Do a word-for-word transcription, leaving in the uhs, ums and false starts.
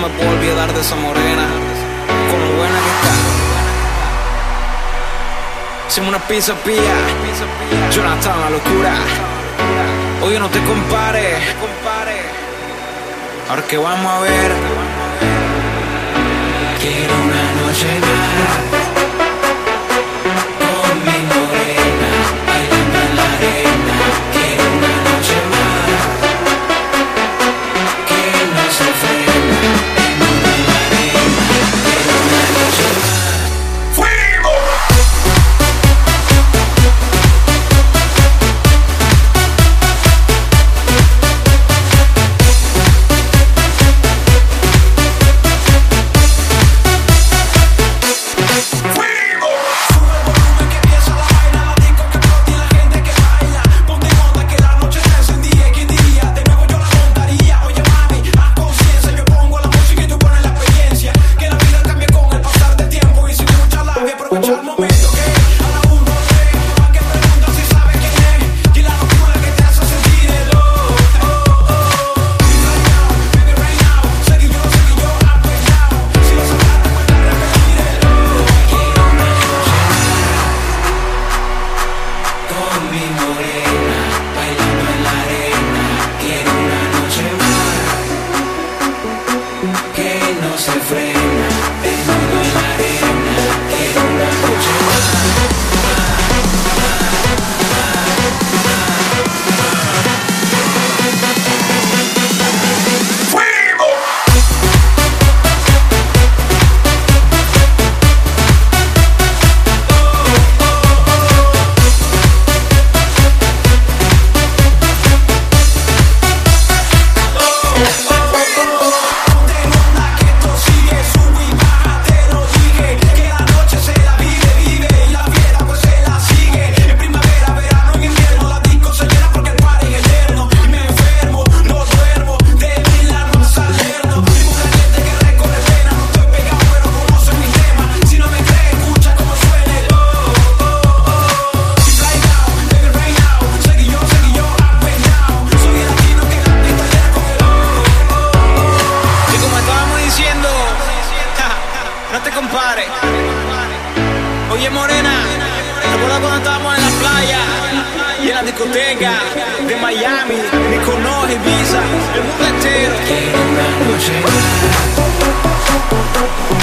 me puedo olvidar de esa morena, con lo buena que está. Hicimos una pizza pía, Jonathan, la locura. Oye, no te compares. Ahora que vamos a ver. Quiero una noche más con mi morena, bailando en la arena. Quiero una noche más que no se frena, desnudo en la arena. Quiero una noche más. ¡Fuimos! Aprovechar el momento que a la uno, dos, tres, no hay que preguntar si sabe quién es. Y la locura que te hace sentir el oh, oh, oh. Right now, baby, right now. Seguí yo, seguí yo, up and down. Si lo sacaste, vuelta a repetir el oh. Quiero una noche más con mi morena, bailando en la arena. Quiero una noche más que no se frena, desnudo en la arena. Quiero una noche más. No te compares. Oye, morena, ¿recuerdas cuando estábamos en la playa y en la discoteca de Miami, Mykonos, Ibiza, el mundo entero? Quiero una noche más